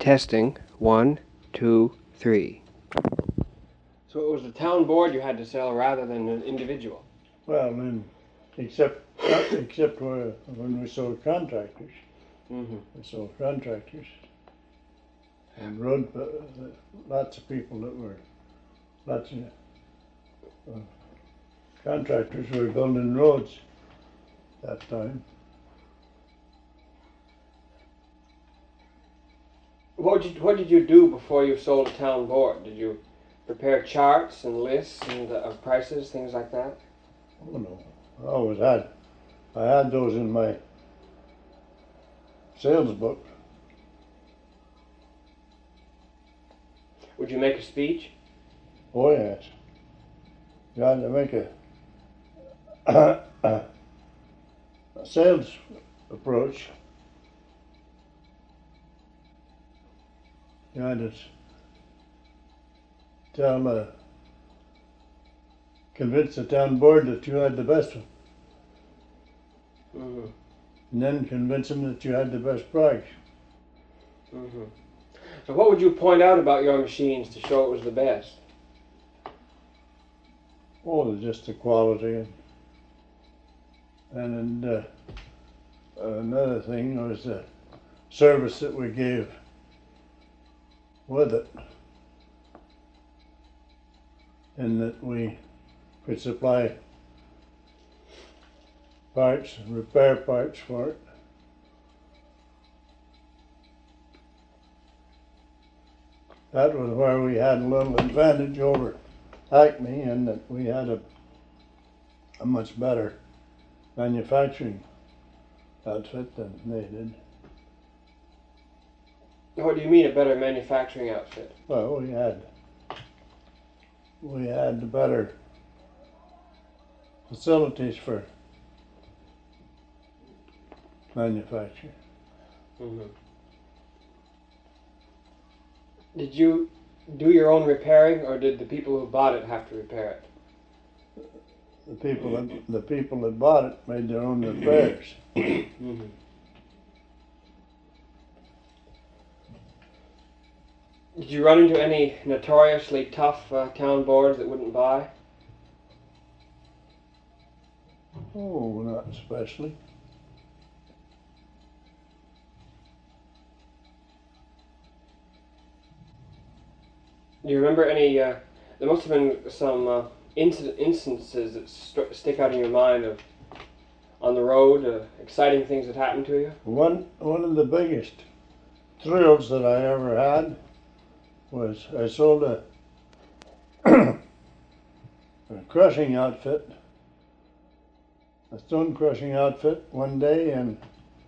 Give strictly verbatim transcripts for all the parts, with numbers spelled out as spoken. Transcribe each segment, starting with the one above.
Testing. One, two, three. So it was the town board you had to sell rather than an individual? Well, then, except not except where, when we sold contractors. Mm-hmm. We sold contractors. And road, uh, lots of people that were, lots of uh, contractors were building roads that time. What did you, what did you do before you sold a town board? Did you prepare charts and lists and uh, of prices, things like that? Oh no, I always had, I had those in my sales book. Would you make a speech? Oh yes, you had to make a, a sales approach. You had to tell them, uh, convince the town board that you had the best one. Mm-hmm. And then convince them that you had the best price. Mm-hmm. So what would you point out about your machines to show it was the best? Oh, just the quality. And, and uh, another thing was the service that we gave with it. And that we could supply parts and repair parts for it. That was where we had a little advantage over Acme, in that we had a, a much better manufacturing outfit than they did. What do you mean, a better manufacturing outfit? Well, we had we had better facilities for manufacturing. Mm-hmm. Did you do your own repairing, or did the people who bought it have to repair it? The people that the people that bought it made their own repairs. Mm-hmm. Did you run into any notoriously tough uh, town boards that wouldn't buy? Oh, not especially. Do you remember any, uh, there must have been some uh, inc- instances that st- stick out in your mind of, on the road, uh, exciting things that happened to you? One one of the biggest thrills that I ever had was I sold a, a crushing outfit, a stone crushing outfit one day in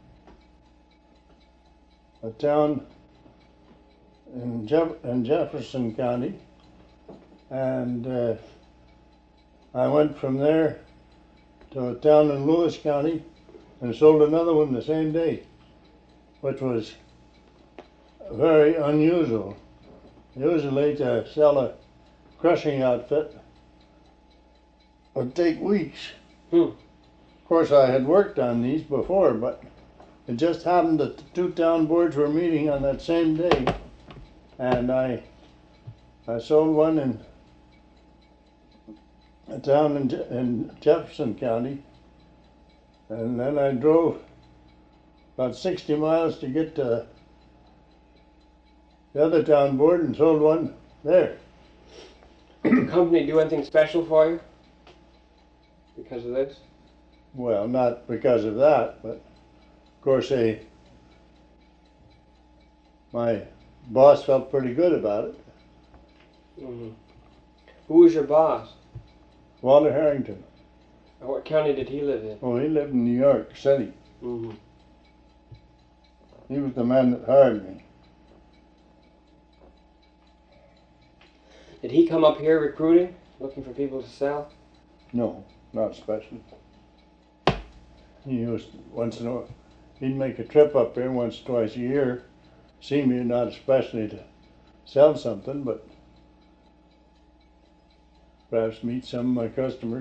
a town in, Jeff- in Jefferson County, and uh, I went from there to a town in Lewis County and sold another one the same day, which was very unusual. Usually to sell a crushing outfit would take weeks. Hmm. Of course, I had worked on these before, but it just happened that the two town boards were meeting on that same day, and I I sold one in a town in, Je- in Jefferson County, and then I drove about sixty miles to get to the other town board and sold one there. Did the company do anything special for you because of this? Well, not because of that, but of course they, my boss felt pretty good about it. Mm-hmm. Who was your boss? Walter Harrington. What county did he live in? Oh, he lived in New York City. Mm-hmm. He was the man that hired me. Did he come up here recruiting, looking for people to sell? No, not especially. He used once in a while. He'd make a trip up here once, twice a year, see me, not especially to sell something, but perhaps meet some of my customers,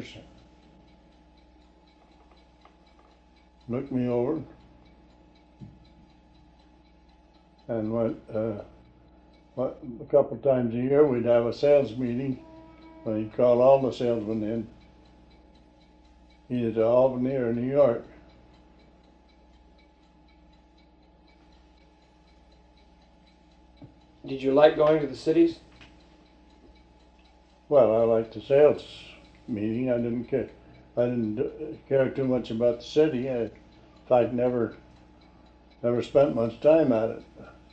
look me over, and went, uh, what, a couple times a year we'd have a sales meeting when he'd call all the salesmen in, either to Albany or New York. Did you like going to the cities? Well, I liked the sales meeting. I didn't care. I didn't do- care too much about the city. I, in fact, never, never spent much time at it.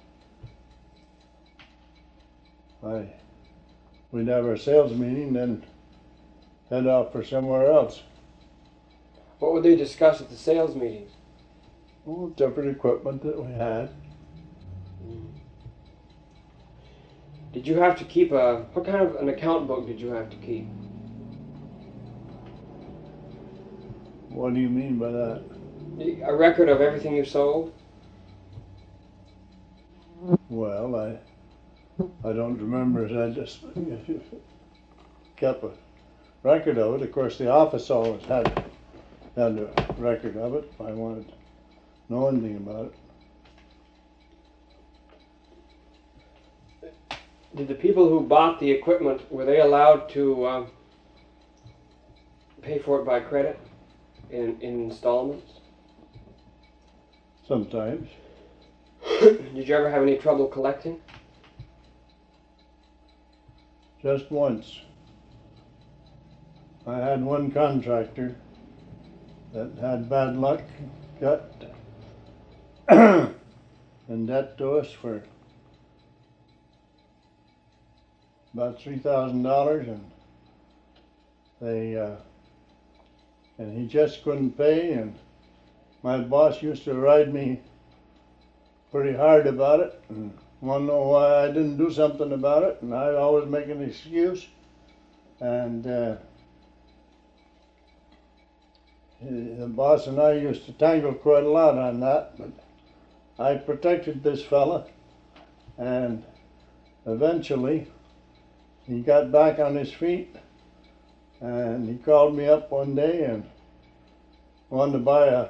I, we'd have our sales meeting, then head off for somewhere else. What would they discuss at the sales meetings? Well, different equipment that we had. Did you have to keep a, what kind of an account book did you have to keep? What do you mean by that? A record of everything you sold? Well, I, I don't remember. I just kept a record of it. Of course, the office always had, had a record of it if I wanted to know anything about it. Did the people who bought the equipment, were they allowed to um, pay for it by credit in, in installments? Sometimes. Did you ever have any trouble collecting? Just once. I had one contractor that had bad luck, got in debt to us for about three thousand dollars, and they uh, and he just couldn't pay, and my boss used to ride me pretty hard about it and want to know why I didn't do something about it, and I'd always make an excuse, and uh, the boss and I used to tangle quite a lot on that, but I protected this fella, and eventually he got back on his feet, and he called me up one day and wanted to buy a,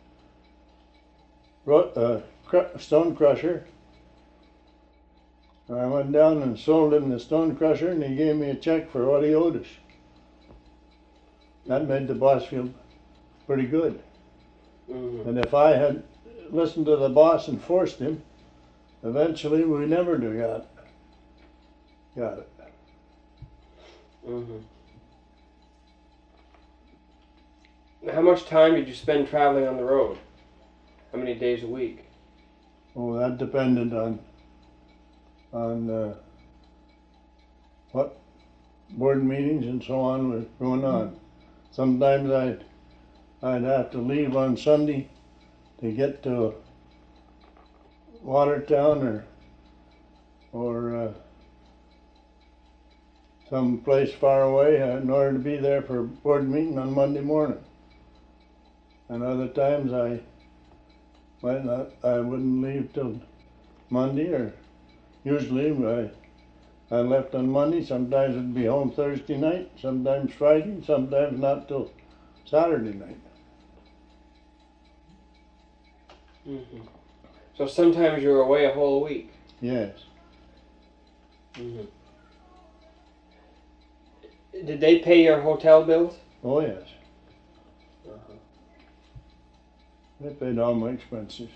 a stone crusher. And I went down and sold him the stone crusher, and he gave me a check for what he owed us. That made the boss feel pretty good. Mm-hmm. And if I had listened to the boss and forced him, eventually we never do got, got it. Mm-hmm. How much time did you spend traveling on the road? How many days a week? Oh, that depended on on uh, what board meetings and so on were going on. Sometimes I'd I'd have to leave on Sunday to get to Watertown or or uh, some place far away in order to be there for a board meeting on Monday morning. And other times I might not, I wouldn't leave till Monday, or usually I, I left on Monday. Sometimes it'd be home Thursday night, sometimes Friday, sometimes not till Saturday night. Mm-hmm. So sometimes you were away a whole week? Yes. Mm-hmm. Did they pay your hotel bills? Oh, yes. Uh-huh. They paid all my expenses.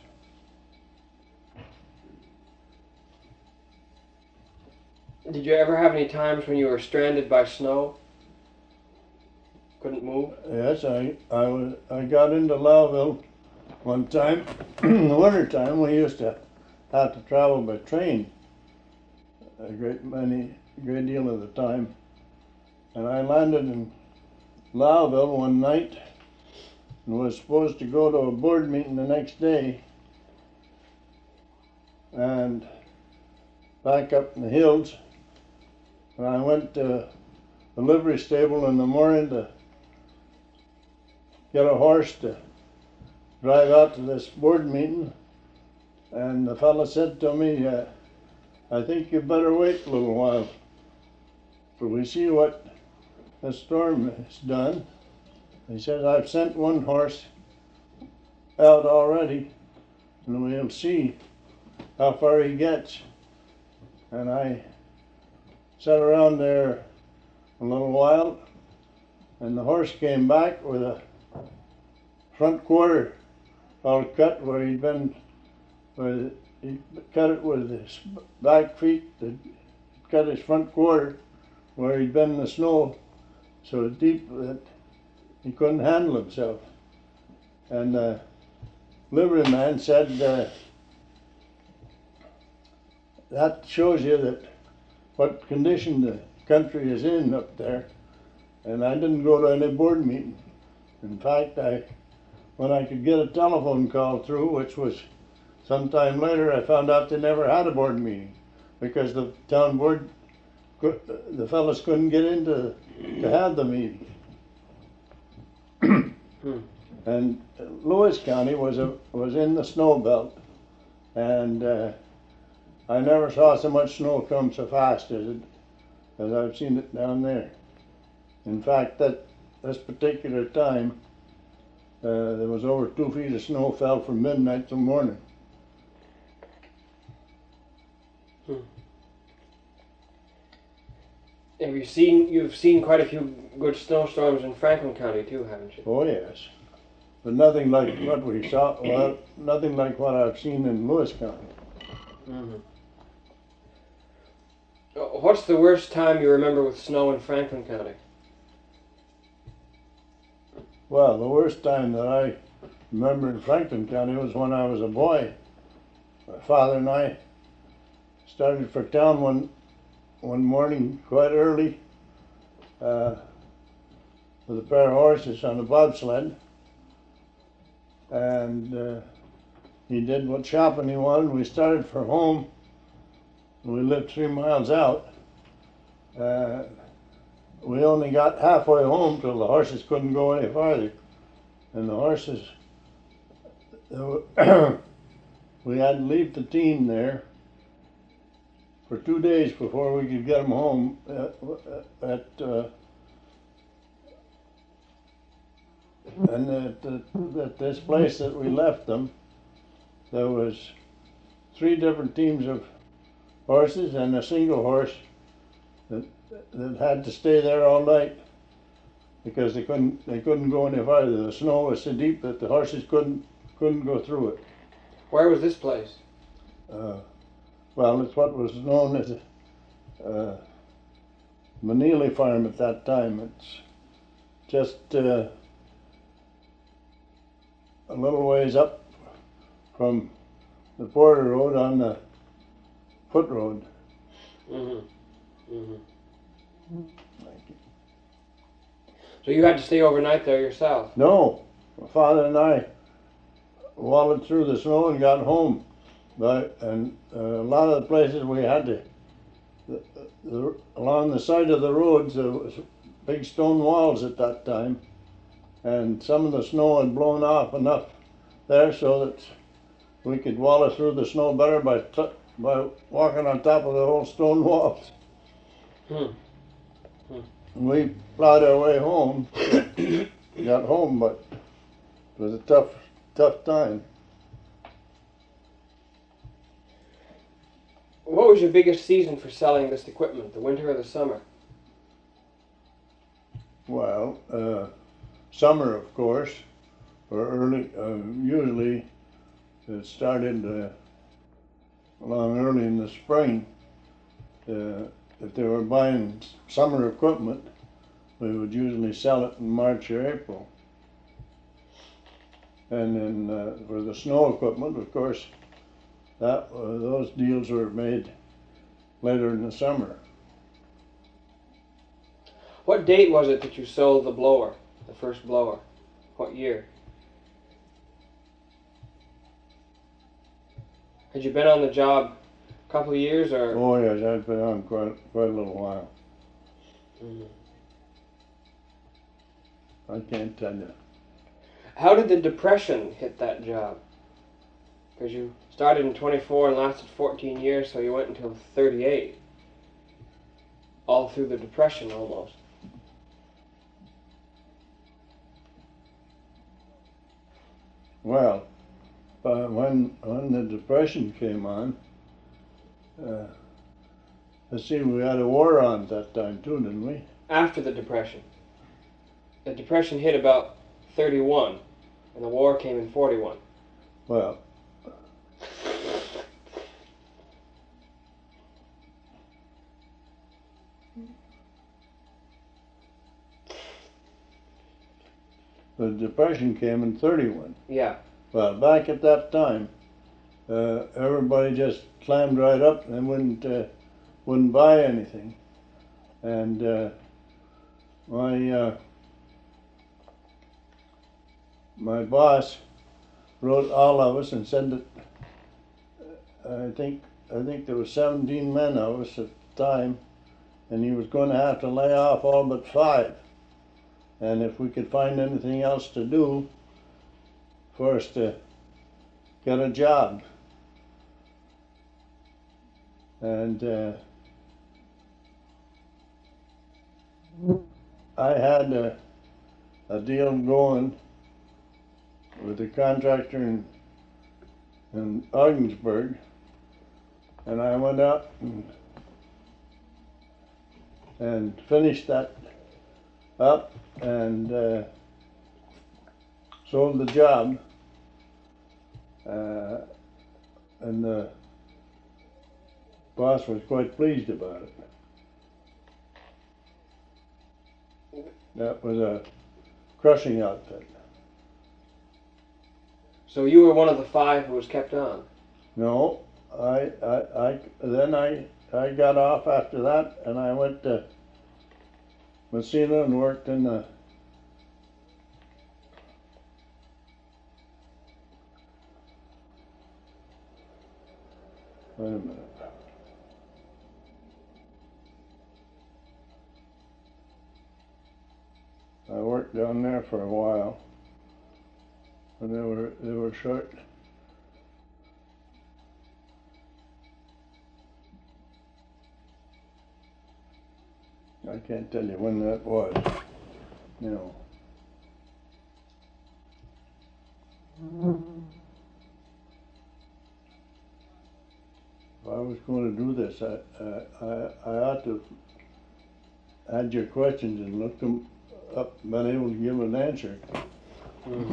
Did you ever have any times when you were stranded by snow? Couldn't move? Yes, I, I, was, I got into Lowville one time. In the winter time, we used to have to travel by train a great many, a great deal of the time. And I landed in Lowville one night and was supposed to go to a board meeting the next day, and back up in the hills. And I went to the livery stable in the morning to get a horse to drive out to this board meeting, and the fellow said to me, uh, I think you better wait a little while for we see what the storm has done. He says, I've sent one horse out already, and we'll see how far he gets. And I sat around there a little while, and the horse came back with a front quarter all cut where he'd been, where he cut it with his back feet, that cut his front quarter where he'd been in the snow so deep that he couldn't handle himself. And the livery man said, uh, that shows you that what condition the country is in up there. And I didn't go to any board meeting. In fact, I, when I could get a telephone call through, which was sometime later, I found out they never had a board meeting because the town board, the fellows couldn't get into to have the meeting. And Lewis County was a was in the snow belt, and uh, I never saw so much snow come so fast as it as I've seen it down there. In fact, that this particular time, uh, there was over two feet of snow fell from midnight till morning. Hmm. Have you seen? You've seen quite a few good snowstorms in Franklin County too, haven't you? Oh yes, but nothing like what we saw. Well, nothing like what I've seen in Lewis County. Mm-hmm. What's the worst time you remember with snow in Franklin County? Well, the worst time that I remember in Franklin County was when I was a boy. My father and I started for town one one morning quite early uh, with a pair of horses on a bobsled, and uh, he did what shopping he wanted. We started for home. We lived three miles out. Uh, we only got halfway home till the horses couldn't go any farther, and the horses, we had to leave the team there for two days before we could get them home. At, at uh, and at, at this place that we left them, there was three different teams of horses and a single horse that that had to stay there all night because they couldn't they couldn't go any farther. The snow was so deep that the horses couldn't couldn't go through it. Where was this place? Uh, well, it's what was known as uh, Maneely Farm at that time. It's just uh, a little ways up from the border road on the foot road. Mm-hmm. Mm-hmm. So you had to stay overnight there yourself? No, my father and I wallowed through the snow and got home. But and uh, a lot of the places we had to, the, the, along the side of the roads, there was big stone walls at that time, and some of the snow had blown off enough there so that we could wallow through the snow better by t by walking on top of the whole stone walls. Hmm. Hmm. And we plowed our way home, got home, but it was a tough, tough time. What was your biggest season for selling this equipment, the winter or the summer? Well, uh, summer, of course, or early, uh, usually it started uh, along early in the spring. Uh, if they were buying summer equipment, we would usually sell it in March or April. And then uh, for the snow equipment, of course, that uh, those deals were made later in the summer. What date was it that you sold the blower, the first blower? What year? Had you been on the job a couple of years, or? Oh yes, I've been on quite quite a little while. Mm-hmm. I can't tell you. How did the Depression hit that job? Because you started in twenty-four and lasted fourteen years, so you went until thirty-eight. All through the Depression, almost. Well, uh, when when the Depression came on, uh, let's see, we had a war on at that time too, didn't we? After the Depression. The Depression hit about thirty-one, and the war came in forty-one. Well, the Depression came in thirty-one. Yeah. Well, back at that time, uh, everybody just clammed right up and wouldn't uh, wouldn't buy anything. And uh, my uh, my boss wrote all of us and said that uh, I think I think there was seventeen men of us at the time, and he was going to have to lay off all but five. And if we could find anything else to do for us to get a job. And uh, I had a, a deal going with a contractor in, in Ogdensburg, and I went out and, and finished that up and uh, sold the job, uh, and the boss was quite pleased about it. That was a crushing outfit. So you were one of the five who was kept on? No, I, I, I then I, I got off after that, and I went to Messina and worked in the wait a minute. I worked down there for a while, and they were they were short. I can't tell you when that was. You know. If I was going to do this, I I I, I ought to have had your questions and looked them up, and been able to give an answer. Mm-hmm.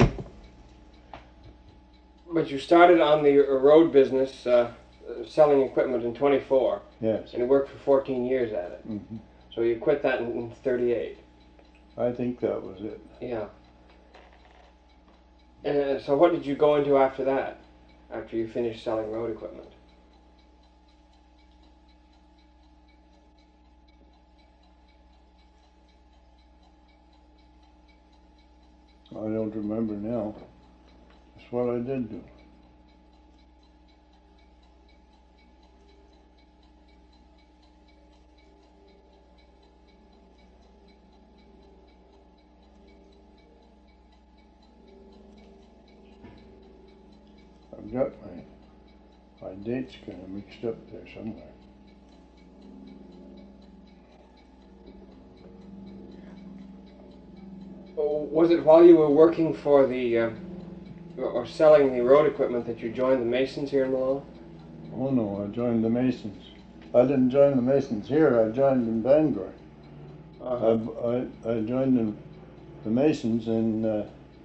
But you started on the road business, uh, selling equipment in twenty-four. Yes. And you worked for fourteen years at it. Mm-hmm. So you quit that in, in thirty-eight. I think that was it. Yeah. And so what did you go into after that? After you finished selling road equipment? I don't remember now. That's what I did do. I've got my my dates kind of mixed up there somewhere. Was it while you were working for the, uh, or selling the road equipment that you joined the Masons here in Malone? Oh no, I joined the Masons. I didn't join the Masons here, I joined in Bangor. Uh-huh. I, I, I joined in the Masons in uh,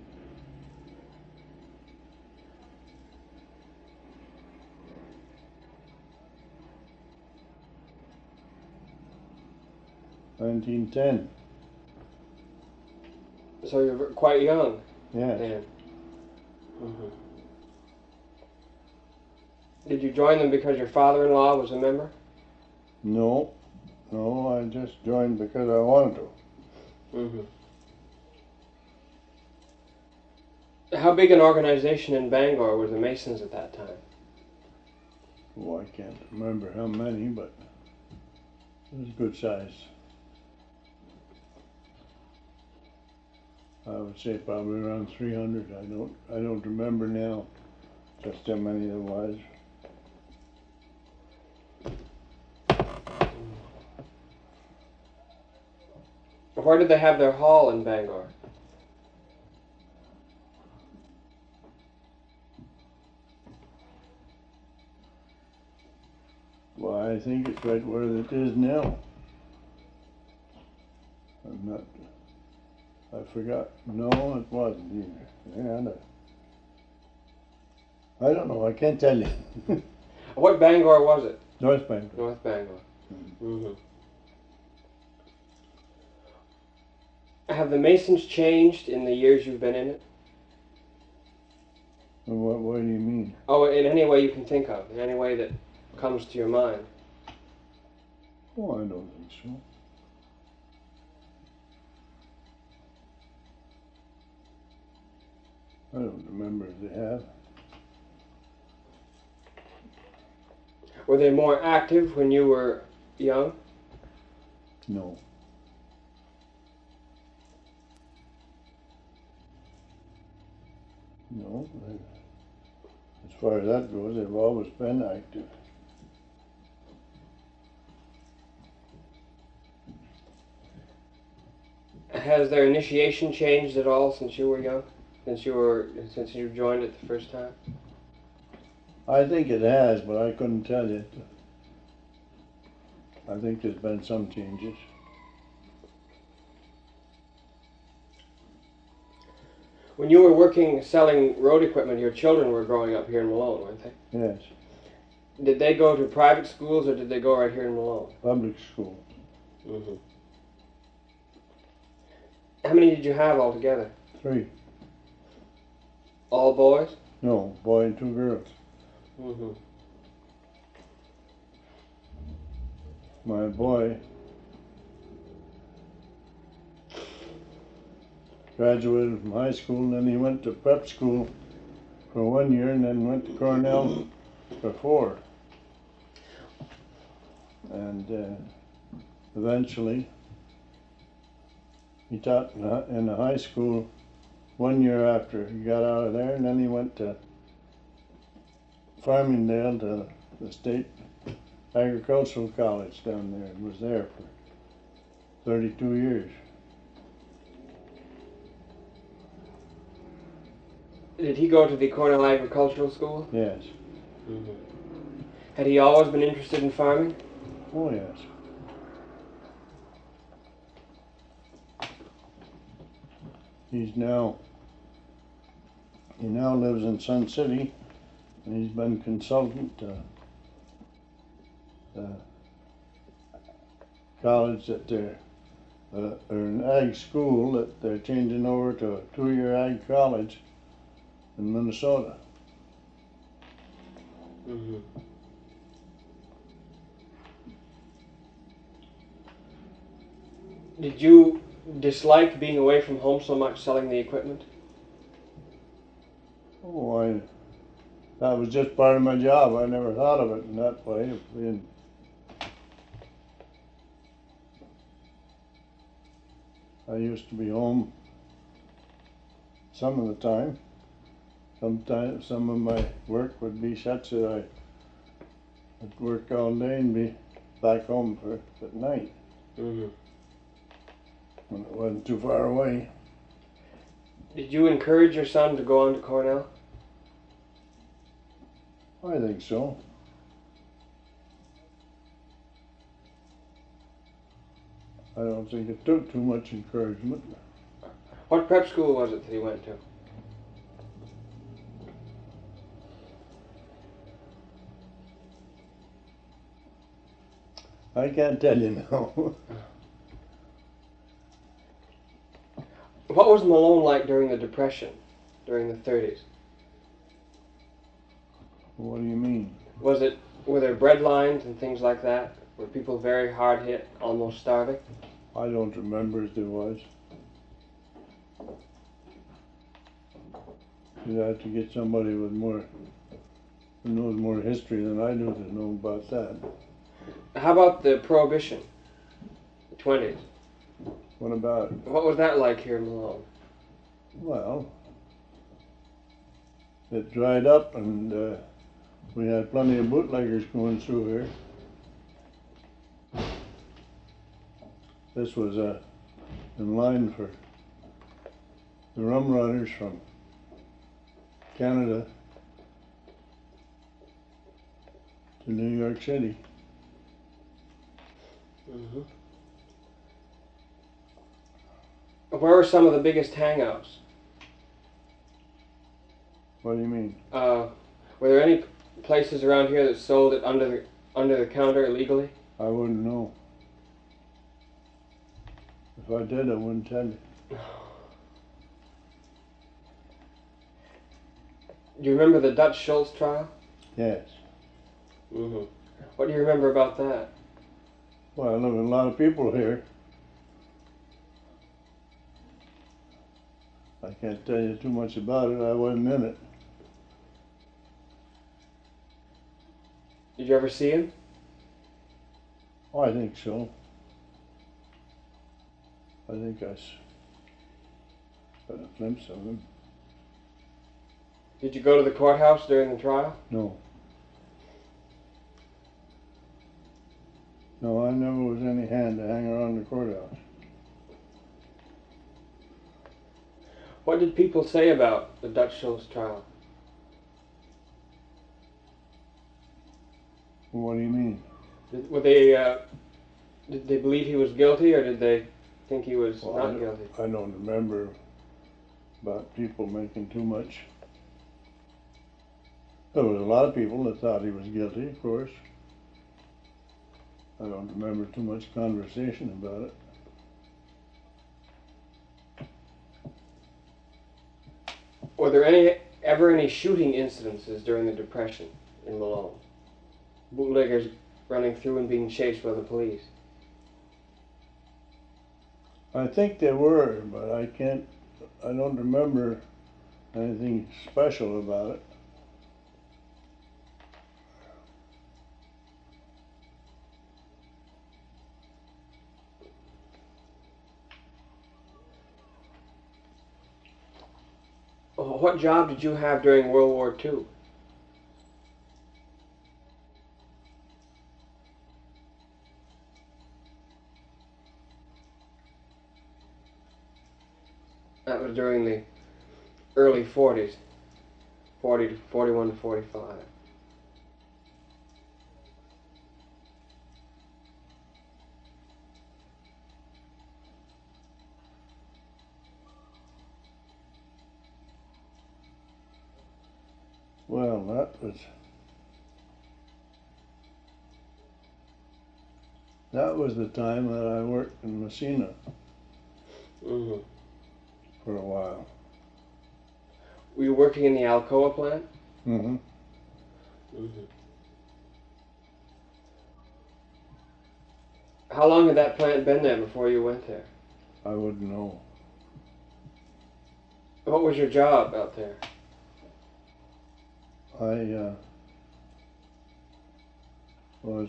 nineteen ten. So you were quite young Yes. then. Mm-hmm. Did you join them because your father-in-law was a member? No, no, I just joined because I wanted to. Mm-hmm. How big an organization in Bangor were the Masons at that time? Oh, I can't remember how many, but it was good size. I would say probably around three hundred. I don't, I don't remember now just how many there was. Where did they have their hall in Bangor? Well, I think it's right where it is now. I'm not, I forgot. No, it wasn't either. Yeah, no. I don't know, I can't tell you. What Bangor was it? North Bank. North Bangor. Mm-hmm. Have the Masons changed in the years you've been in it? What, what do you mean? Oh, in any way you can think of, in any way that comes to your mind. Oh, I don't think so. I don't remember if they have. Were they more active when you were young? No. No. I, as far as that goes, they've always been active. Has their initiation changed at all since you were young? Since you were since you joined it the first time? I think it has, but I couldn't tell you. I think there's been some changes. When you were working selling road equipment, your children were growing up here in Malone, weren't they? Yes. Did they go to private schools or did they go right here in Malone? Public school. Mm-hmm. How many did you have altogether? Three. All boys? No, boy and two girls. Mm-hmm. My boy graduated from high school, and then he went to prep school for one year, and then went to Cornell for four. And uh, eventually, he taught in a, in a high school one year after he got out of there, and then he went to Farmingdale to the State Agricultural College down there, and was there for thirty-two years. Did he go to the Cornell Agricultural School? Yes. Mm-hmm. Had he always been interested in farming? Oh, yes. He's now, he now lives in Sun City, and he's been consultant to the college that they're, uh, or an ag school that they're changing over to a two-year ag college in Minnesota. Mm-hmm. Did you dislike being away from home so much, selling the equipment? Oh, I, that was just part of my job. I never thought of it in that way. Being, I used to be home some of the time. Sometimes some of my work would be such that I would work all day and be back home for at night. Mm-hmm. When it wasn't too far away. Did you encourage your son to go on to Cornell? I think so. I don't think it took too much encouragement. What prep school was it that he went to? I can't tell you now. What was Malone like during the Depression, during the thirties? What do you mean? Was it, were there bread lines and things like that? Were people very hard hit, almost starving? I don't remember if there was. You'd have to get somebody with more, who knows more history than I do to know about that. How about the Prohibition, the twenties? What about it? What was that like here in Malone? Well, it dried up, and uh, we had plenty of bootleggers going through here. This was uh, in line for the rum runners from Canada to New York City. Mm-hmm. Where were some of the biggest hangouts? What do you mean? Uh, were there any places around here that sold it under the under the counter illegally? I wouldn't know. If I did, I wouldn't tell you. Do you remember the Dutch Schultz trial? Yes. Mm-hmm. What do you remember about that? Well, I live with a lot of people here. I can't tell you too much about it. I wasn't in it. Did you ever see him? Oh, I think so. I think I s- got a glimpse of him. Did you go to the courthouse during the trial? No. No, I never was any hand to hang around the courthouse. What did people say about the Dutch Schultz trial? What do you mean? Did, were they, uh, did they believe he was guilty, or did they think he was Well, I not don't- guilty? I don't remember about people making too much. There was a lot of people that thought he was guilty, of course. I don't remember too much conversation about it. Were there any ever any shooting incidences during the Depression in Malone? Bootleggers running through and being chased by the police? I think there were, but I can't, I don't remember anything special about it. What job did you have during World War Two? That was during the early forties, forty to forty-one to forty-five. Well, that was, that was the time that I worked in Messina Mm-hmm. for a while. Were you working in the Alcoa plant? Mm-hmm. Mm-hmm. How long had that plant been there before you went there? I wouldn't know. What was your job out there? I uh, was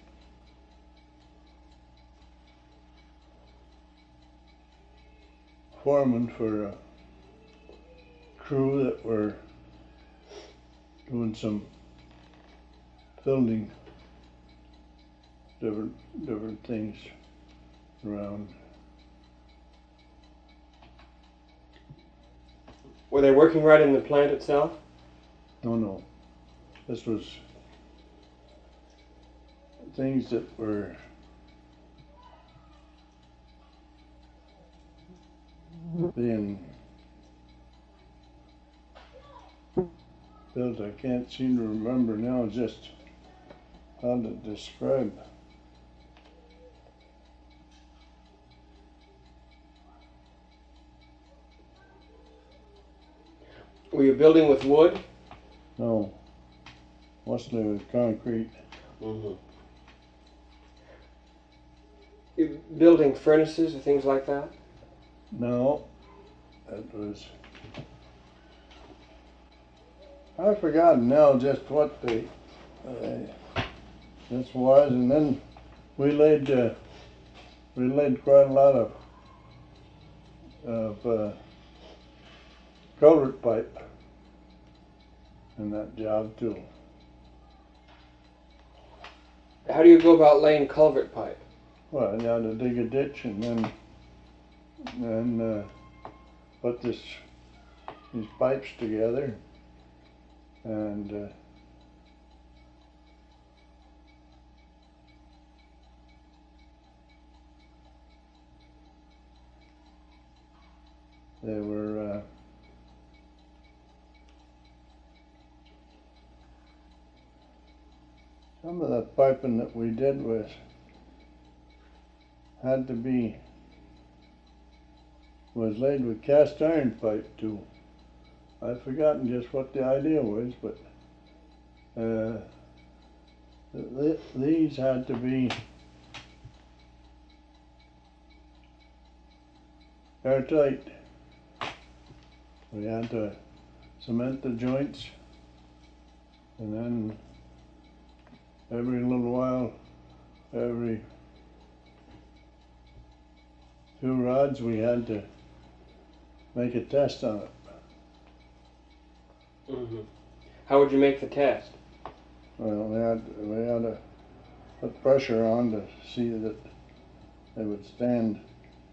foreman for a crew that were doing some building different different things around. Were they working right in the plant itself? No, no. This was things that were being built. I can't seem to remember now just how to describe. Were you building with wood? No, mostly with concrete. Mm-hmm. You building furnaces or things like that? No, it was. I've forgotten now just what the uh, this was, and then we laid uh, we laid quite a lot of of uh, culvert pipe in that job too. How do you go about laying culvert pipe? Well, you had to dig a ditch and then and uh, put this these pipes together and. Uh, they were uh, some of the piping that we did was had to be was laid with cast iron pipe too. I've forgotten just what the idea was, but uh, th these had to be airtight. We had to cement the joints, and then every little while, every few rods, we had to make a test on it. Mm-hmm. How would you make the test? Well, we had we had to put pressure on to see that they would stand.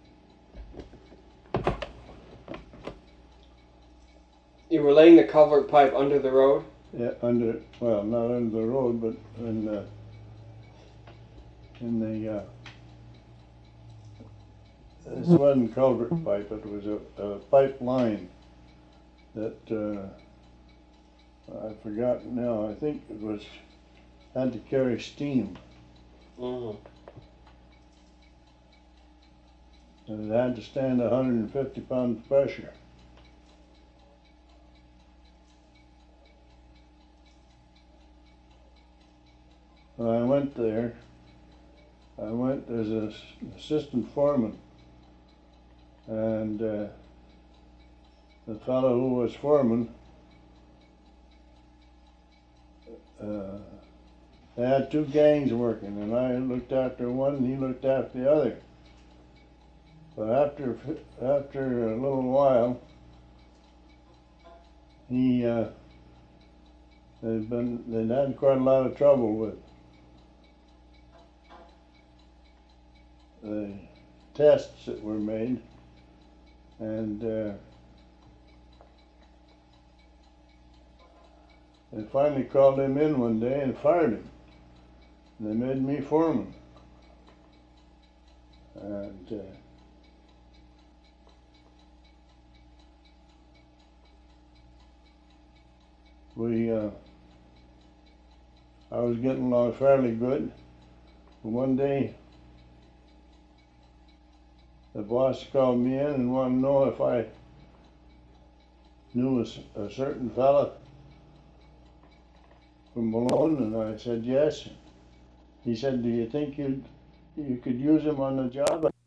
You were laying the culvert pipe under the road? Yeah, under, well, not under the road, but in the, in the, uh, this wasn't culvert pipe, it was a, a pipeline that, uh, I've forgotten now, I think it was, had to carry steam. Mm-hmm. And it had to stand one hundred fifty pounds pressure. When I went there, I went as an assistant foreman, and uh, the fellow who was foreman, uh, they had two gangs working, and I looked after one and he looked after the other. But after after a little while, he uh, they'd been they'd had quite a lot of trouble with the tests that were made, and uh, they finally called him in one day and fired him. And they made me foreman, and uh, we uh, I was getting along fairly good. But one day the boss called me in and wanted to know if I knew a, a certain fella from Malone, and I said yes. He said, "Do you think you you could use him on the job?"